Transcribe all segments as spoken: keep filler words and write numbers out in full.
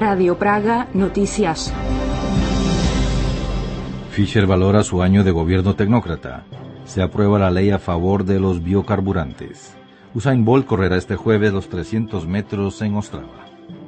Radio Praga, noticias. Fischer valora su año de gobierno tecnócrata. Se aprueba la ley a favor de los biocarburantes. Usain Bolt correrá este jueves los trescientos metros en Ostrava.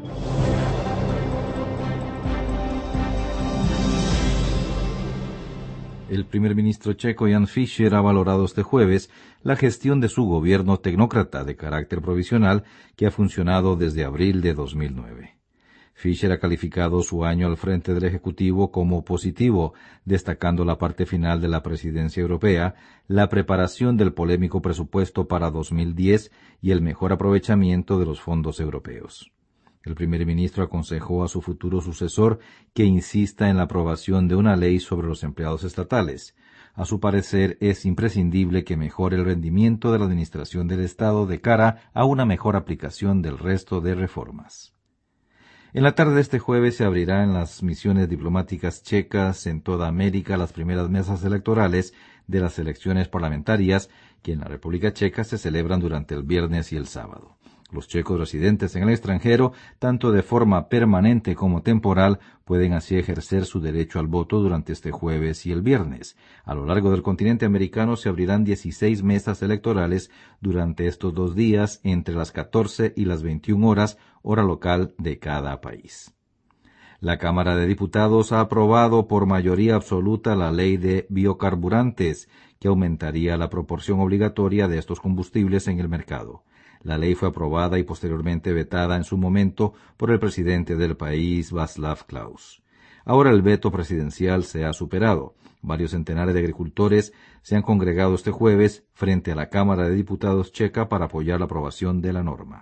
El primer ministro checo Jan Fischer ha valorado este jueves la gestión de su gobierno tecnócrata de carácter provisional que ha funcionado desde abril de dos mil nueve. Fischer ha calificado su año al frente del Ejecutivo como positivo, destacando la parte final de la presidencia europea, la preparación del polémico presupuesto para dos mil diez y el mejor aprovechamiento de los fondos europeos. El primer ministro aconsejó a su futuro sucesor que insista en la aprobación de una ley sobre los empleados estatales. A su parecer, es imprescindible que mejore el rendimiento de la administración del Estado de cara a una mejor aplicación del resto de reformas. En la tarde de este jueves se abrirá en las misiones diplomáticas checas en toda América las primeras mesas electorales de las elecciones parlamentarias que en la República Checa se celebran durante el viernes y el sábado. Los checos residentes en el extranjero, tanto de forma permanente como temporal, pueden así ejercer su derecho al voto durante este jueves y el viernes. A lo largo del continente americano se abrirán dieciséis mesas electorales durante estos dos días entre las catorce y las veintiuna horas, hora local de cada país. La Cámara de Diputados ha aprobado por mayoría absoluta la ley de biocarburantes, que aumentaría la proporción obligatoria de estos combustibles en el mercado. La ley fue aprobada y posteriormente vetada en su momento por el presidente del país, Václav Klaus. Ahora el veto presidencial se ha superado. Varios centenares de agricultores se han congregado este jueves frente a la Cámara de Diputados checa para apoyar la aprobación de la norma.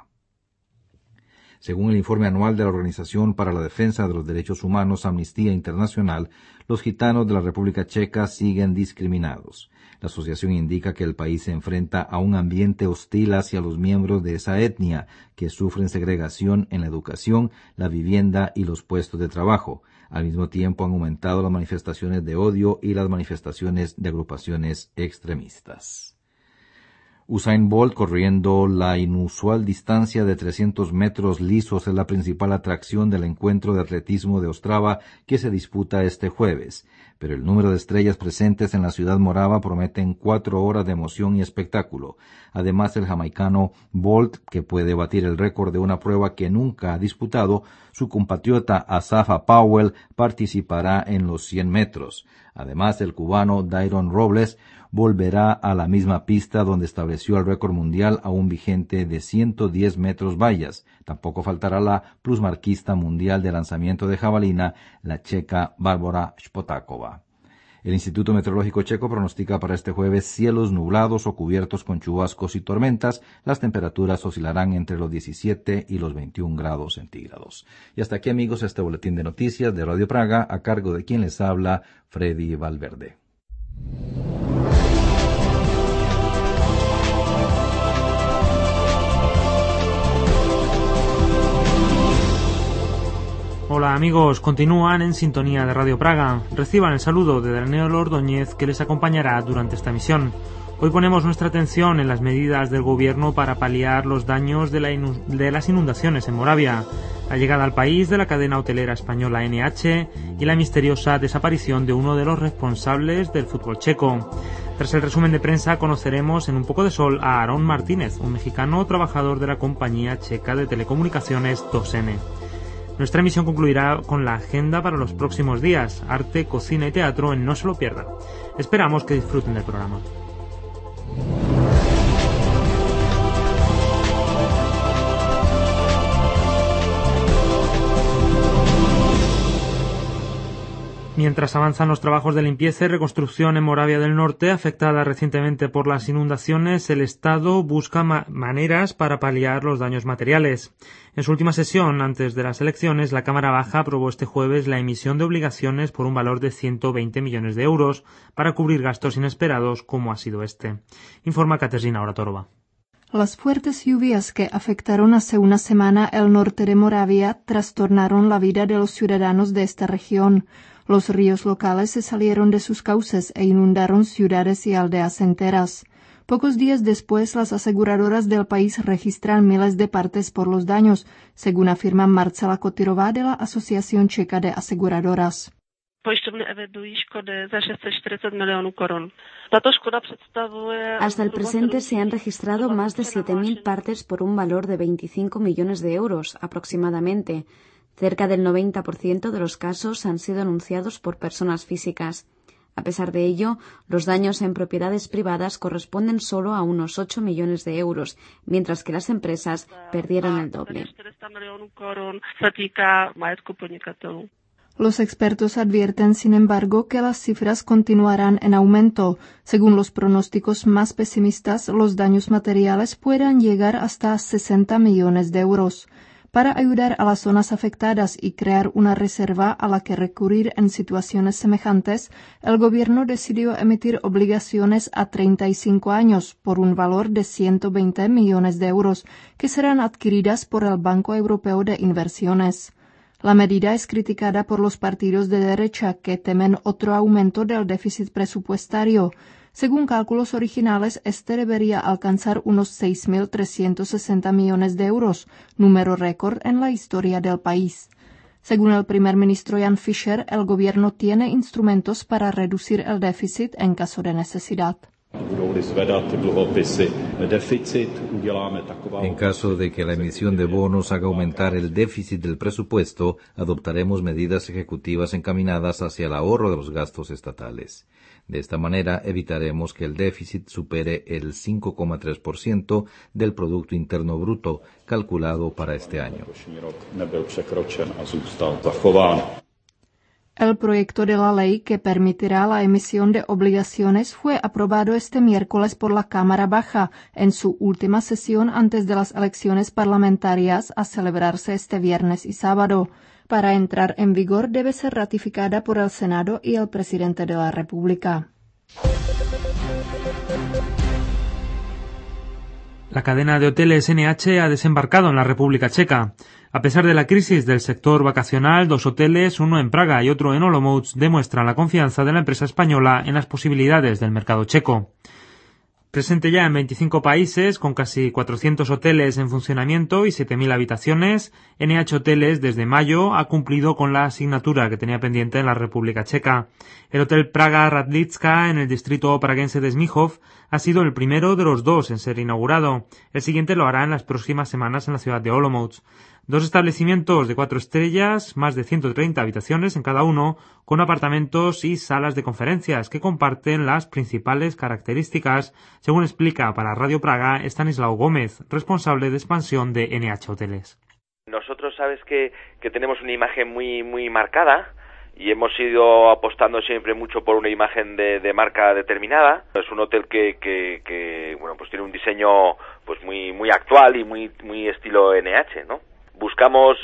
Según el informe anual de la Organización para la Defensa de los Derechos Humanos Amnistía Internacional, los gitanos de la República Checa siguen discriminados. La asociación indica que el país se enfrenta a un ambiente hostil hacia los miembros de esa etnia, que sufren segregación en la educación, la vivienda y los puestos de trabajo. Al mismo tiempo han aumentado las manifestaciones de odio y las manifestaciones de agrupaciones extremistas. Usain Bolt, corriendo la inusual distancia de trescientos metros lisos, es la principal atracción del encuentro de atletismo de Ostrava que se disputa este jueves. Pero el número de estrellas presentes en la ciudad morava prometen cuatro horas de emoción y espectáculo. Además, el jamaicano Bolt, que puede batir el récord de una prueba que nunca ha disputado, su compatriota Asafa Powell participará en los cien metros. Además, el cubano Dairon Robles volverá a la misma pista donde estableció el récord mundial aún vigente de ciento diez metros vallas. Tampoco faltará la plusmarquista mundial de lanzamiento de jabalina, la checa Bárbara Špotáková. El Instituto Meteorológico Checo pronostica para este jueves cielos nublados o cubiertos con chubascos y tormentas. Las temperaturas oscilarán entre los diecisiete y los veintiún grados centígrados. Y hasta aquí, amigos, este boletín de noticias de Radio Praga, a cargo de quien les habla, Freddy Valverde. Hola amigos, continúan en sintonía de Radio Praga. Reciban el saludo de Daniel Ordóñez, que les acompañará durante esta emisión. Hoy ponemos nuestra atención en las medidas del gobierno para paliar los daños de, la inu- de las inundaciones en Moravia, la llegada al país de la cadena hotelera española N H y la misteriosa desaparición de uno de los responsables del fútbol checo. Tras el resumen de prensa conoceremos en Un poco de sol a Aarón Martínez, un mexicano trabajador de la compañía checa de telecomunicaciones dos eme. Nuestra emisión concluirá con la agenda para los próximos días, arte, cocina y teatro en No se lo pierda. Esperamos que disfruten del programa. Mientras avanzan los trabajos de limpieza y reconstrucción en Moravia del Norte, afectada recientemente por las inundaciones, el Estado busca ma- maneras para paliar los daños materiales. En su última sesión, antes de las elecciones, la Cámara Baja aprobó este jueves la emisión de obligaciones por un valor de ciento veinte millones de euros para cubrir gastos inesperados como ha sido este. Informa Kateřina Oratorova. Las fuertes lluvias que afectaron hace una semana el norte de Moravia trastornaron la vida de los ciudadanos de esta región. Los ríos locales se salieron de sus cauces e inundaron ciudades y aldeas enteras. Pocos días después, las aseguradoras del país registran miles de partes por los daños, según afirma Marcela Kotyrová de la Asociación Checa de Aseguradoras. Hasta el presente se han registrado más de siete mil partes por un valor de veinticinco millones de euros aproximadamente. Cerca del noventa por ciento de los casos han sido anunciados por personas físicas. A pesar de ello, los daños en propiedades privadas corresponden solo a unos ocho millones de euros, mientras que las empresas perdieron el doble. Los expertos advierten, sin embargo, que las cifras continuarán en aumento. Según los pronósticos más pesimistas, los daños materiales pueden llegar hasta sesenta millones de euros. Para ayudar a las zonas afectadas y crear una reserva a la que recurrir en situaciones semejantes, el gobierno decidió emitir obligaciones a treinta y cinco años por un valor de ciento veinte millones de euros, que serán adquiridas por el Banco Europeo de Inversiones. La medida es criticada por los partidos de derecha que temen otro aumento del déficit presupuestario. Según cálculos originales, este debería alcanzar unos seis mil trescientos sesenta millones de euros, número récord en la historia del país. Según el primer ministro Jan Fischer, el gobierno tiene instrumentos para reducir el déficit en caso de necesidad. En caso de que la emisión de bonos haga aumentar el déficit del presupuesto, adoptaremos medidas ejecutivas encaminadas hacia el ahorro de los gastos estatales. De esta manera evitaremos que el déficit supere el cinco coma tres por ciento del Producto Interno Bruto calculado para este año. El proyecto de la ley que permitirá la emisión de obligaciones fue aprobado este miércoles por la Cámara Baja en su última sesión antes de las elecciones parlamentarias a celebrarse este viernes y sábado. Para entrar en vigor debe ser ratificada por el Senado y el presidente de la República. La cadena de hoteles N H ha desembarcado en la República Checa. A pesar de la crisis del sector vacacional, dos hoteles, uno en Praga y otro en Olomouc, demuestran la confianza de la empresa española en las posibilidades del mercado checo. Presente ya en veinticinco países, con casi cuatrocientos hoteles en funcionamiento y siete mil habitaciones, N H Hoteles desde mayo ha cumplido con la asignatura que tenía pendiente en la República Checa. El Hotel Praga Radlicka, en el distrito praguense de Smíchov, ha sido el primero de los dos en ser inaugurado. El siguiente lo hará en las próximas semanas en la ciudad de Olomouc. Dos establecimientos de cuatro estrellas, más de ciento treinta habitaciones en cada uno, con apartamentos y salas de conferencias que comparten las principales características, según explica para Radio Praga Stanislao Gómez, responsable de expansión de N H Hoteles. Nosotros sabes que, que tenemos una imagen muy, muy marcada y hemos ido apostando siempre mucho por una imagen de, de marca determinada. Es un hotel que, que, que bueno, pues tiene un diseño pues muy, muy actual y muy, muy estilo N H, ¿no? Buscamos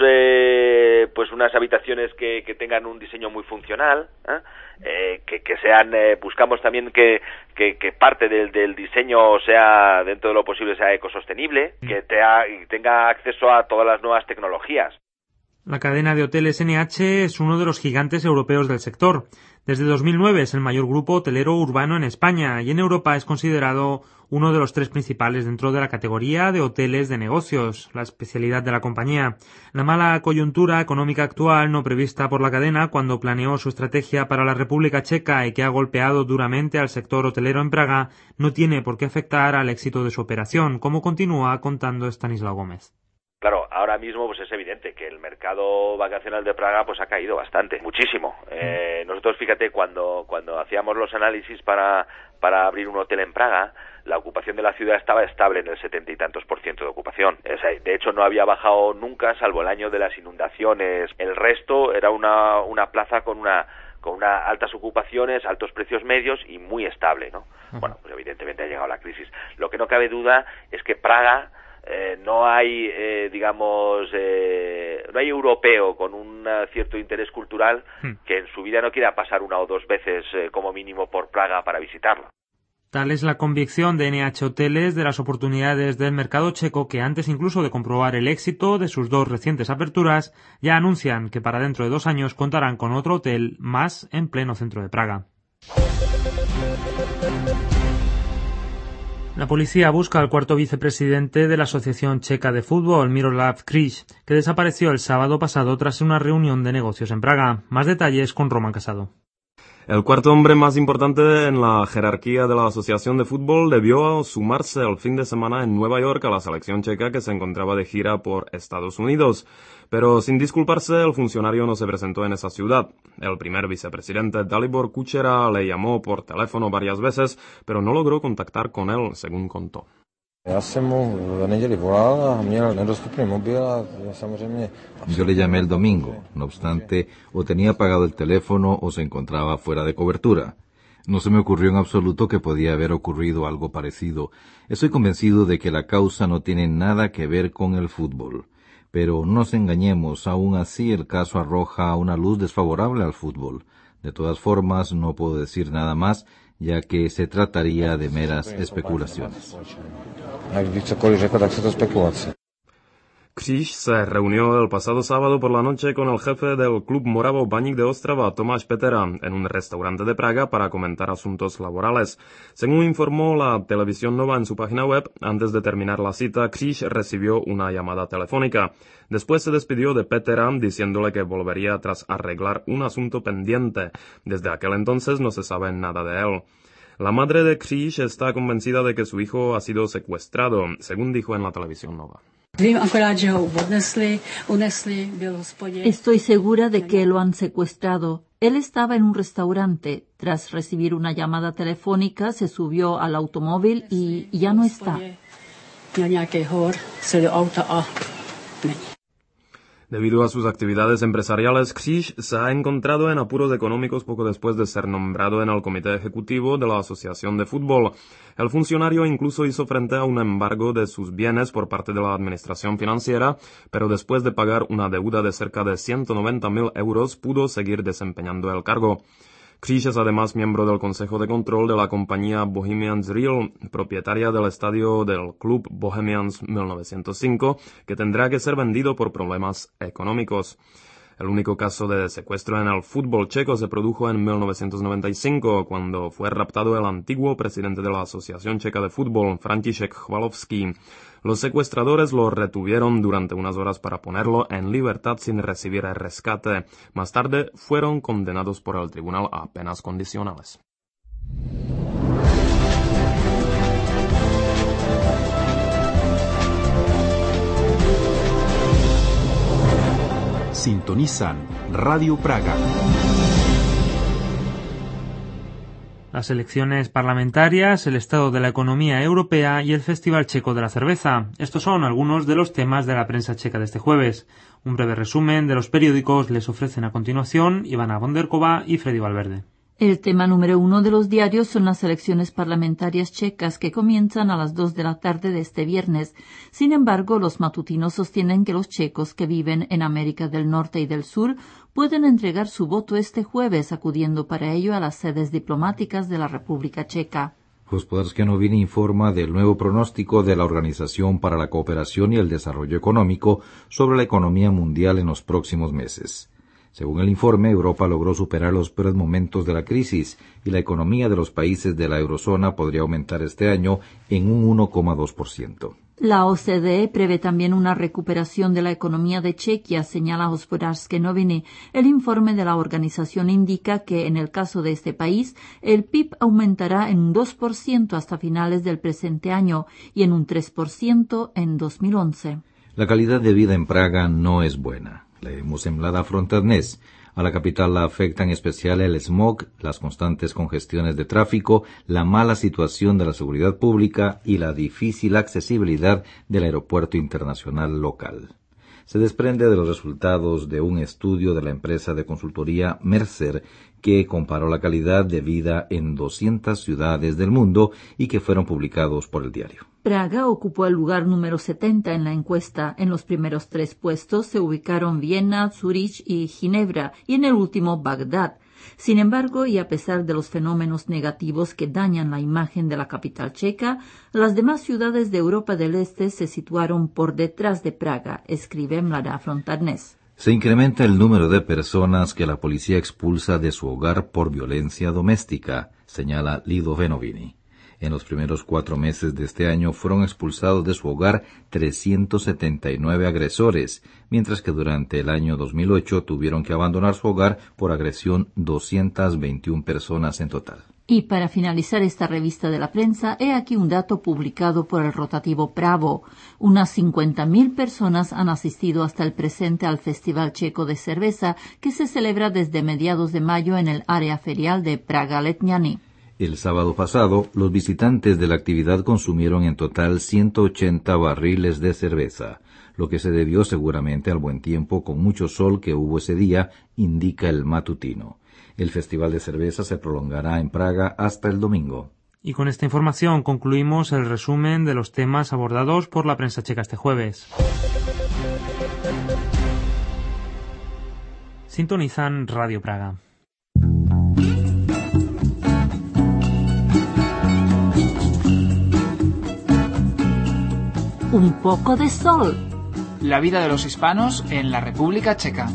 eh, pues unas habitaciones que, que tengan un diseño muy funcional, ¿eh? Eh, que, que sean, eh, buscamos también que, que, que parte del, del diseño sea, dentro de lo posible, sea ecosostenible, que te ha, tenga acceso a todas las nuevas tecnologías. La cadena de hoteles N H es uno de los gigantes europeos del sector. Desde dos mil nueve es el mayor grupo hotelero urbano en España y en Europa es considerado uno de los tres principales dentro de la categoría de hoteles de negocios, la especialidad de la compañía. La mala coyuntura económica actual no prevista por la cadena cuando planeó su estrategia para la República Checa y que ha golpeado duramente al sector hotelero en Praga no tiene por qué afectar al éxito de su operación, como continúa contando Stanislao Gómez. Claro, ahora mismo pues es evidente que el mercado vacacional de Praga pues ha caído bastante, muchísimo. Eh, nosotros, fíjate, cuando cuando hacíamos los análisis para para abrir un hotel en Praga, la ocupación de la ciudad estaba estable en el setenta y tantos por ciento de ocupación. O sea, de hecho, no había bajado nunca, salvo el año de las inundaciones. El resto era una una plaza con una con unas altas ocupaciones, altos precios medios y muy estable, ¿no? Uh-huh. Bueno, pues evidentemente ha llegado la crisis. Lo que no cabe duda es que Praga Eh, no hay, eh, digamos, eh, no hay europeo con un cierto interés cultural que en su vida no quiera pasar una o dos veces eh, como mínimo por Praga para visitarlo. Tal es la convicción de N H Hoteles de las oportunidades del mercado checo que antes incluso de comprobar el éxito de sus dos recientes aperturas, ya anuncian que para dentro de dos años contarán con otro hotel más en pleno centro de Praga. La policía busca al cuarto vicepresidente de la Asociación Checa de Fútbol, Miroslav Križ, que desapareció el sábado pasado tras una reunión de negocios en Praga. Más detalles con Roman Casado. El cuarto hombre más importante en la jerarquía de la Asociación de Fútbol debió sumarse el fin de semana en Nueva York a la selección checa que se encontraba de gira por Estados Unidos. Pero sin disculparse, el funcionario no se presentó en esa ciudad. El primer vicepresidente Dalibor Kučera le llamó por teléfono varias veces, pero no logró contactar con él, según contó. Yo le llamé el domingo, no obstante, o tenía apagado el teléfono o se encontraba fuera de cobertura. No se me ocurrió en absoluto que podía haber ocurrido algo parecido. Estoy convencido de que la causa no tiene nada que ver con el fútbol. Pero no nos engañemos, aún así el caso arroja una luz desfavorable al fútbol. De todas formas, no puedo decir nada más, ya que se trataría de meras especulaciones. Križ se reunió el pasado sábado por la noche con el jefe del club moravo Baník de Ostrava, Tomáš Petera, en un restaurante de Praga para comentar asuntos laborales. Según informó la televisión Nova en su página web, antes de terminar la cita, Križ recibió una llamada telefónica. Después se despidió de Petera diciéndole que volvería tras arreglar un asunto pendiente. Desde aquel entonces no se sabe nada de él. La madre de Križ está convencida de que su hijo ha sido secuestrado, según dijo en la televisión Nova. Estoy segura de que lo han secuestrado. Él estaba en un restaurante. Tras recibir una llamada telefónica, se subió al automóvil y ya no está. Debido a sus actividades empresariales, Križ se ha encontrado en apuros económicos poco después de ser nombrado en el comité ejecutivo de la Asociación de Fútbol. El funcionario incluso hizo frente a un embargo de sus bienes por parte de la administración financiera, pero después de pagar una deuda de cerca de ciento noventa mil euros pudo seguir desempeñando el cargo. Križ es además miembro del Consejo de Control de la compañía Bohemians Real, propietaria del estadio del club Bohemians mil novecientos cinco, que tendrá que ser vendido por problemas económicos. El único caso de secuestro en el fútbol checo se produjo en mil novecientos noventa y cinco, cuando fue raptado el antiguo presidente de la Asociación Checa de Fútbol, František Chvalovský. Los secuestradores lo retuvieron durante unas horas para ponerlo en libertad sin recibir el rescate. Más tarde fueron condenados por el tribunal a penas condicionales. Sintonizan Radio Praga. Las elecciones parlamentarias, el estado de la economía europea y el Festival Checo de la Cerveza. Estos son algunos de los temas de la prensa checa de este jueves. Un breve resumen de los periódicos les ofrecen a continuación Ivana Bonderkova y Freddy Valverde. El tema número uno de los diarios son las elecciones parlamentarias checas que comienzan a las dos de la tarde de este viernes. Sin embargo, los matutinos sostienen que los checos que viven en América del Norte y del Sur pueden entregar su voto este jueves, acudiendo para ello a las sedes diplomáticas de la República Checa. Gospodarska novina informa del nuevo pronóstico de la Organización para la Cooperación y el Desarrollo Económico sobre la economía mundial en los próximos meses. Según el informe, Europa logró superar los peores momentos de la crisis y la economía de los países de la eurozona podría aumentar este año en un uno coma dos por ciento. La O C D E prevé también una recuperación de la economía de Chequia, señala Hospodářské noviny. El informe de la organización indica que, en el caso de este país, el P I B aumentará en un dos por ciento hasta finales del presente año y en un tres por ciento en dos mil once. La calidad de vida en Praga no es buena. Leemos en Mladá Fronta Dnes. A la capital la afectan en especial el smog, las constantes congestiones de tráfico, la mala situación de la seguridad pública y la difícil accesibilidad del aeropuerto internacional local. Se desprende de los resultados de un estudio de la empresa de consultoría Mercer, que comparó la calidad de vida en doscientas ciudades del mundo y que fueron publicados por el diario. Praga ocupó el lugar número setenta en la encuesta. En los primeros tres puestos se ubicaron Viena, Zúrich y Ginebra, y en el último Bagdad. Sin embargo, y a pesar de los fenómenos negativos que dañan la imagen de la capital checa, las demás ciudades de Europa del Este se situaron por detrás de Praga, escribe Mladá Fronta Dnes. Se incrementa el número de personas que la policía expulsa de su hogar por violencia doméstica, señala Lido Venovini. En los primeros cuatro meses de este año fueron expulsados de su hogar trescientos setenta y nueve agresores, mientras que durante el año dos mil ocho tuvieron que abandonar su hogar por agresión doscientas veintiuna personas en total. Y para finalizar esta revista de la prensa, he aquí un dato publicado por el rotativo Pravo. Unas cincuenta mil personas han asistido hasta el presente al Festival Checo de Cerveza, que se celebra desde mediados de mayo en el área ferial de Praga-Letňany. El sábado pasado, los visitantes de la actividad consumieron en total ciento ochenta barriles de cerveza, lo que se debió seguramente al buen tiempo con mucho sol que hubo ese día, indica el matutino. El Festival de Cerveza se prolongará en Praga hasta el domingo. Y con esta información concluimos el resumen de los temas abordados por la prensa checa este jueves. Sintonizan Radio Praga. Un poco de sol. La vida de los hispanos en la República Checa.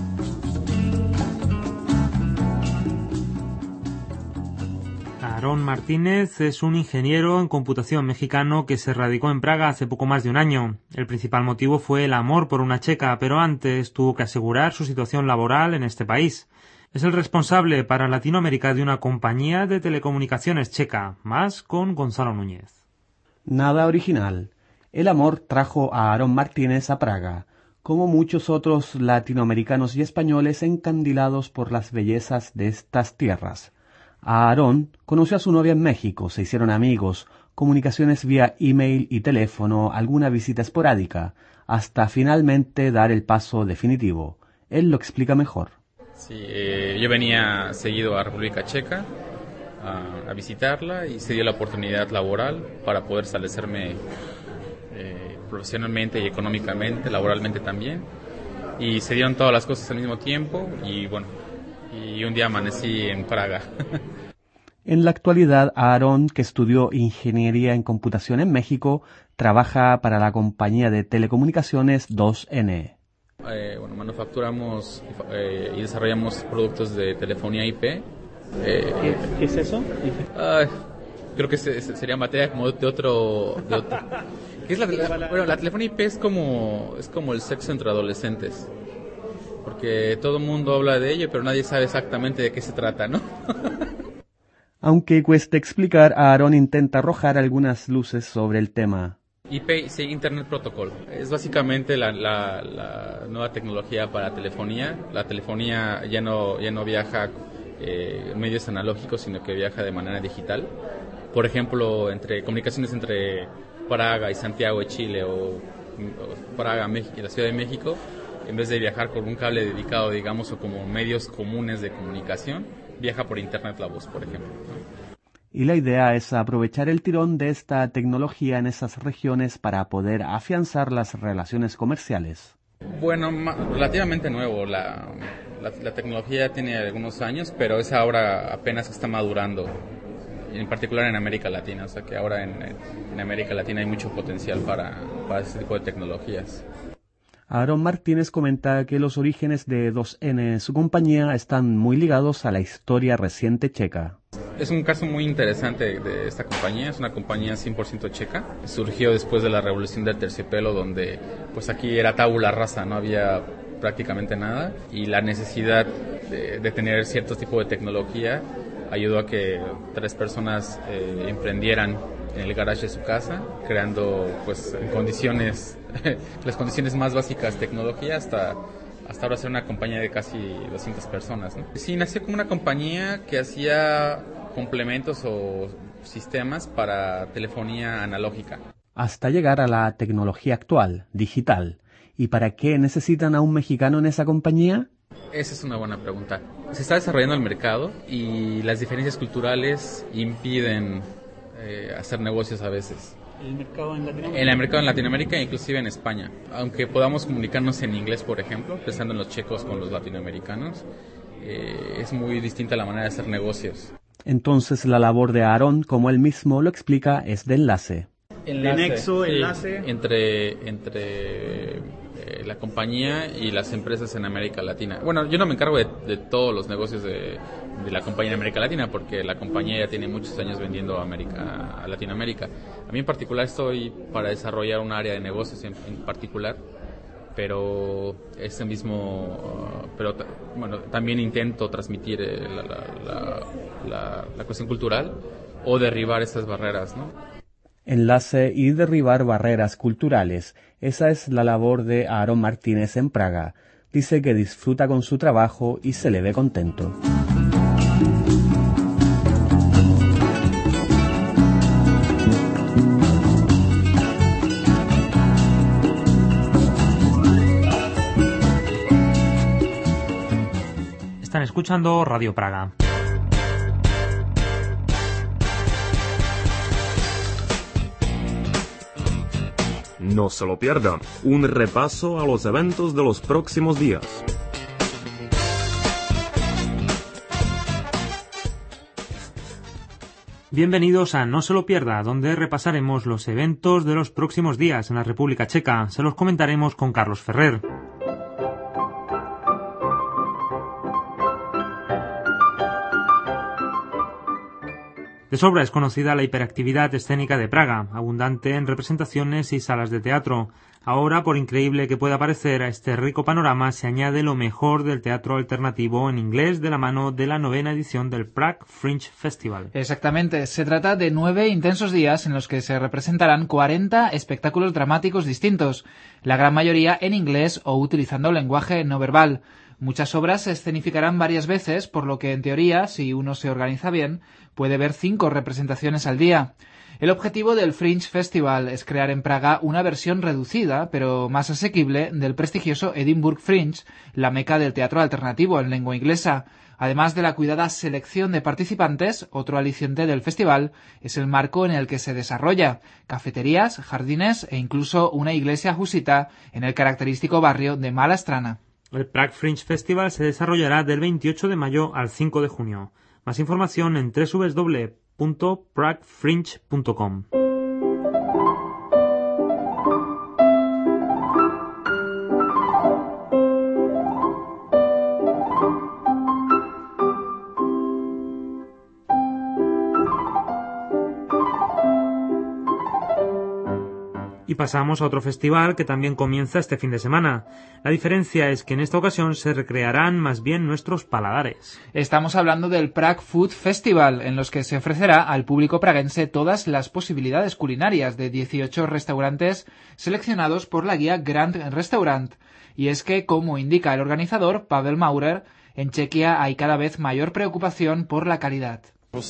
Aarón Martínez es un ingeniero en computación mexicano que se radicó en Praga hace poco más de un año. El principal motivo fue el amor por una checa, pero antes tuvo que asegurar su situación laboral en este país. Es el responsable para Latinoamérica de una compañía de telecomunicaciones checa, más con Gonzalo Núñez. Nada original. El amor trajo a Aarón Martínez a Praga, como muchos otros latinoamericanos y españoles encandilados por las bellezas de estas tierras. Aarón conoció a su novia en México, se hicieron amigos, comunicaciones vía email y teléfono, alguna visita esporádica, hasta finalmente dar el paso definitivo. Él lo explica mejor. Sí, eh, yo venía seguido a República Checa a, a visitarla y se dio la oportunidad laboral para poder establecerme eh, profesionalmente y económicamente, laboralmente también. Y se dieron todas las cosas al mismo tiempo y bueno, y un día amanecí en Praga. En la actualidad, Aarón, que estudió Ingeniería en Computación en México, trabaja para la compañía de telecomunicaciones dos ene. Eh, bueno, manufacturamos eh, y desarrollamos productos de telefonía I P. Eh, ¿Qué, ¿Qué es eso? Uh, creo que se, se, sería materia como de otro... De otro. ¿Qué es la, la, bueno, la telefonía I P es como, es como el sexo entre adolescentes. Porque todo el mundo habla de ello, pero nadie sabe exactamente de qué se trata, ¿no? Aunque cueste explicar, Aarón intenta arrojar algunas luces sobre el tema. I P, sí, Internet Protocol. Es básicamente la, la, la nueva tecnología para telefonía. La telefonía ya no, ya no viaja eh, en medios analógicos, sino que viaja de manera digital. Por ejemplo, entre comunicaciones entre Praga y Santiago de Chile o, o Praga, México, y la Ciudad de México, en vez de viajar con un cable dedicado, digamos, o como medios comunes de comunicación, viaja por Internet la voz, por ejemplo, ¿no? Y la idea es aprovechar el tirón de esta tecnología en esas regiones para poder afianzar las relaciones comerciales. Bueno, relativamente nuevo. La, la, la tecnología tiene algunos años, pero es ahora apenas está madurando, en particular en América Latina. O sea que ahora en, en América Latina hay mucho potencial para, para este tipo de tecnologías. Aarón Martínez comenta que los orígenes de dos ene, su compañía, están muy ligados a la historia reciente checa. Es un caso muy interesante de esta compañía, es una compañía cien por ciento checa. Surgió después de la revolución del terciopelo, donde pues aquí era tabula rasa, no había prácticamente nada, y la necesidad de, de tener cierto tipo de tecnología ayudó a que tres personas eh, emprendieran en el garage de su casa, creando pues en condiciones, las condiciones más básicas tecnología hasta, hasta ahora ser una compañía de casi doscientas personas, ¿no? Sí, nació como una compañía que hacía complementos o sistemas para telefonía analógica. Hasta llegar a la tecnología actual, digital. ¿Y para qué necesitan a un mexicano en esa compañía? Esa es una buena pregunta. Se está desarrollando el mercado y las diferencias culturales impiden eh, hacer negocios a veces. ¿El mercado en Latinoamérica? En el mercado en Latinoamérica e inclusive en España. Aunque podamos comunicarnos en inglés, por ejemplo, pensando en los checos con los latinoamericanos, eh, es muy distinta la manera de hacer negocios. Entonces la labor de Aarón, como él mismo lo explica, es de enlace. Enlace, de nexo, sí, enlace. Entre, entre eh, la compañía y las empresas en América Latina. Bueno, yo no me encargo de, de todos los negocios de, de la compañía en América Latina, porque la compañía ya tiene muchos años vendiendo a, América, a Latinoamérica. A mí en particular estoy para desarrollar un área de negocios en, en particular, pero ese mismo, uh, pero bueno, también intento transmitir eh, la, la, la, la, la cuestión cultural o derribar estas barreras, ¿no? Enlace y derribar barreras culturales. Esa es la labor de Aarón Martínez en Praga. Dice que disfruta con su trabajo y se le ve contento. Están escuchando Radio Praga. No se lo pierdan, un repaso a los eventos de los próximos días. Bienvenidos a No se lo pierda, donde repasaremos los eventos de los próximos días en la República Checa. Se los comentaremos con Carlos Ferrer. De sobra es conocida la hiperactividad escénica de Praga, abundante en representaciones y salas de teatro. Ahora, por increíble que pueda parecer, a este rico panorama se añade lo mejor del teatro alternativo en inglés de la mano de la novena edición del Prague Fringe Festival. Exactamente, se trata de nueve intensos días en los que se representarán cuarenta espectáculos dramáticos distintos, la gran mayoría en inglés o utilizando lenguaje no verbal. Muchas obras se escenificarán varias veces, por lo que en teoría, si uno se organiza bien, puede ver cinco representaciones al día. El objetivo del Fringe Festival es crear en Praga una versión reducida, pero más asequible, del prestigioso Edinburgh Fringe, la meca del teatro alternativo en lengua inglesa. Además de la cuidada selección de participantes, otro aliciente del festival es el marco en el que se desarrolla: cafeterías, jardines e incluso una iglesia husita en el característico barrio de Malá-Strana. El Prague Fringe Festival se desarrollará del veintiocho de mayo al cinco de junio. Más información en doble u doble u doble u punto prague fringe punto com. Y pasamos a otro festival que también comienza este fin de semana. La diferencia es que en esta ocasión se recrearán más bien nuestros paladares. Estamos hablando del Prague Food Festival, en los que se ofrecerá al público praguense todas las posibilidades culinarias de dieciocho restaurantes seleccionados por la guía Grand Restaurant. Y es que, como indica el organizador, Pavel Maurer, en Chequia hay cada vez mayor preocupación por la calidad.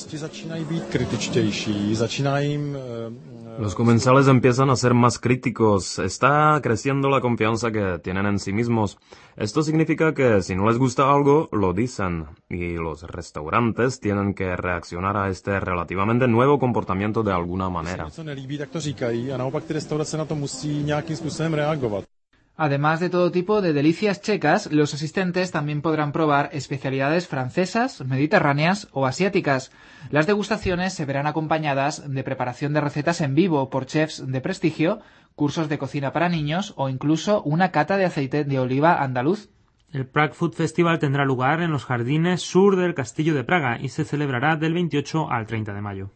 Los comensales empiezan a ser más críticos. Está creciendo la confianza que tienen en sí mismos. Esto significa que si no les gusta algo, lo dicen. Y los restaurantes tienen que reaccionar a este relativamente nuevo comportamiento de alguna manera. Además de todo tipo de delicias checas, los asistentes también podrán probar especialidades francesas, mediterráneas o asiáticas. Las degustaciones se verán acompañadas de preparación de recetas en vivo por chefs de prestigio, cursos de cocina para niños o incluso una cata de aceite de oliva andaluz. El Prague Food Festival tendrá lugar en los jardines sur del Castillo de Praga y se celebrará del veintiocho al treinta de mayo.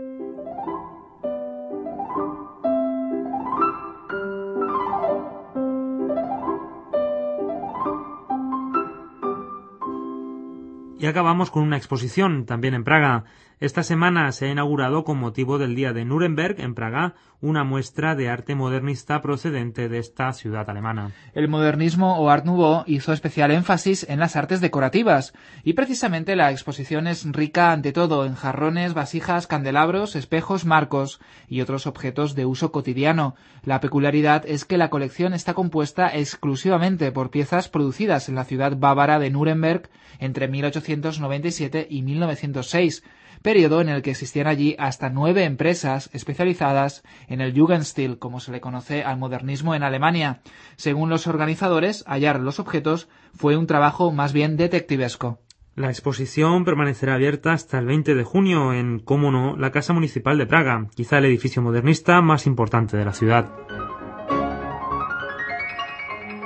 Y acabamos con una exposición, también en Praga. Esta semana se ha inaugurado, con motivo del Día de Nuremberg en Praga, una muestra de arte modernista procedente de esta ciudad alemana. El modernismo o Art Nouveau hizo especial énfasis en las artes decorativas, y precisamente la exposición es rica ante todo en jarrones, vasijas, candelabros, espejos, marcos y otros objetos de uso cotidiano. La peculiaridad es que la colección está compuesta exclusivamente por piezas producidas en la ciudad bávara de Nuremberg entre mil ochocientos noventa y siete y mil novecientos seis, periodo en el que existían allí hasta nueve empresas especializadas en el Jugendstil, como se le conoce al modernismo en Alemania. Según los organizadores, hallar los objetos fue un trabajo más bien detectivesco. La exposición permanecerá abierta hasta el veinte de junio en, cómo no, la Casa Municipal de Praga, quizá el edificio modernista más importante de la ciudad.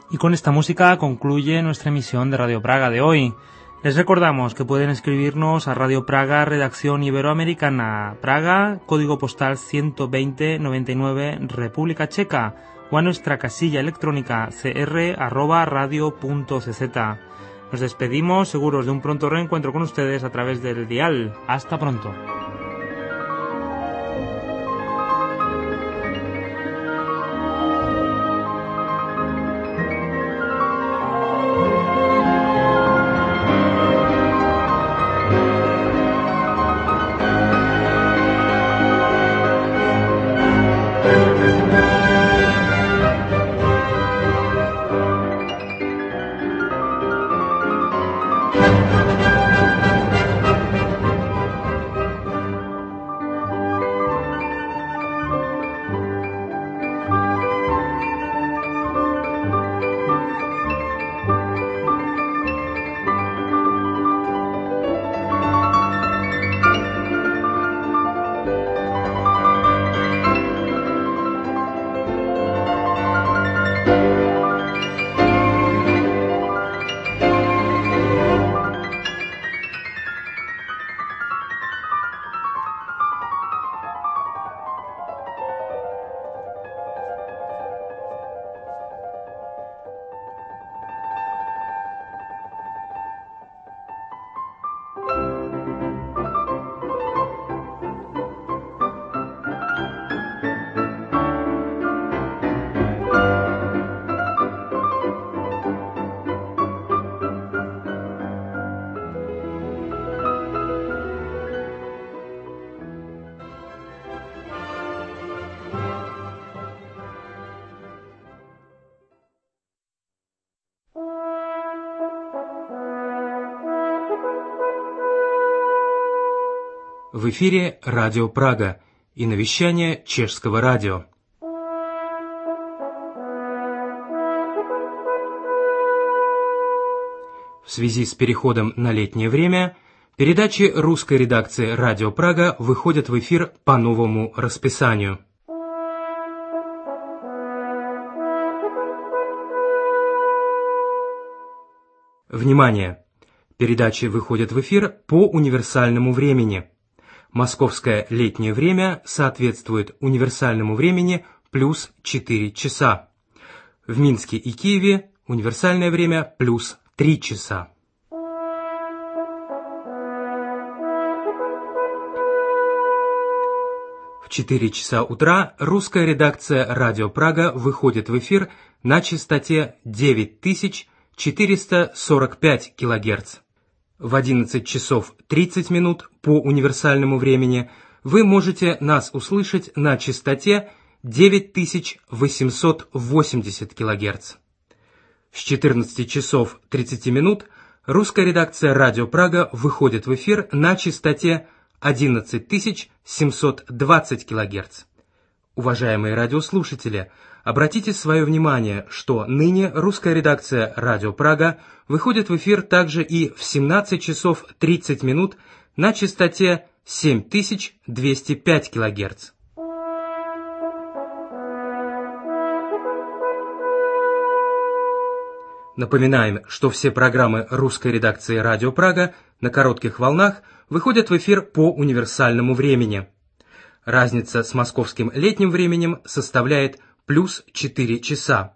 Y con esta música concluye nuestra emisión de Radio Praga de hoy. Les recordamos que pueden escribirnos a Radio Praga, Redacción Iberoamericana, Praga, código postal ciento veinte noventa y nueve, República Checa, o a nuestra casilla electrónica c r arroba radio punto c z. Nos despedimos, seguros de un pronto reencuentro con ustedes a través del dial. Hasta pronto. В эфире Радио Прага и навещание Чешского радио. В связи с переходом на летнее время передачи русской редакции Радио Прага выходят в эфир по новому расписанию. Внимание! Передачи выходят в эфир по универсальному времени. Московское летнее время соответствует универсальному времени плюс четыре часа. В Минске и Киеве универсальное время плюс три часа. В четыре часа утра русская редакция Радио Прага выходит в эфир на частоте девять тысяч четыреста сорок пять килогерц. В одиннадцать часов тридцать минут по универсальному времени вы можете нас услышать на частоте девять тысяч восемьсот восемьдесят килогерц. С четырнадцати часов тридцати минут русская редакция Радио Прага выходит в эфир на частоте одиннадцать тысяч семьсот двадцать килогерц. Уважаемые радиослушатели, обратите свое внимание, что ныне русская редакция Радио Прага выходит в эфир также и в семнадцать часов тридцать минут на частоте семь тысяч двести пять килогерц. Напоминаем, что все программы русской редакции Радио Прага на коротких волнах выходят в эфир по универсальному времени. Разница с московским летним временем составляет плюс четыре часа.